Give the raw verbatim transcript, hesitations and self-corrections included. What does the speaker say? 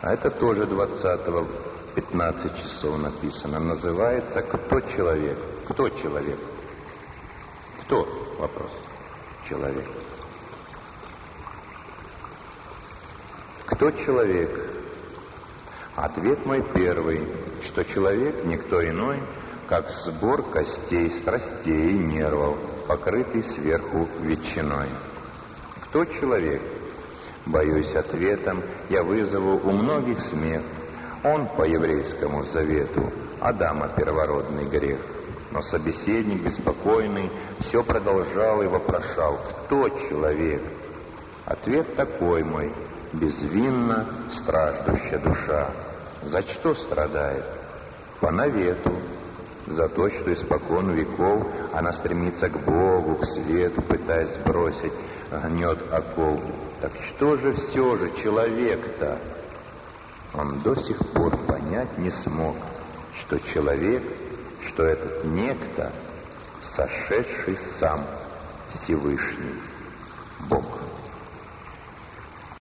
А это тоже двадцатого в пятнадцать часов написано. Называется «Кто человек?» Кто человек? Кто? Вопрос. Человек. Кто человек? Ответ мой первый, что человек никто иной, как сбор костей, страстей и нервов, покрытый сверху ветчиной. Кто человек? Боюсь, ответом я вызову у многих смех. Он по еврейскому завету, Адама первородный грех. Но собеседник беспокойный все продолжал и вопрошал: кто человек? Ответ такой мой: безвинно страждущая душа. За что страдает? По навету. За то, что испокон веков она стремится к Богу, к свету, пытаясь сбросить гнет оков. Так что же все же человек-то? Он до сих пор понять не смог, что человек, что этот некто, сошедший сам Всевышний Бог.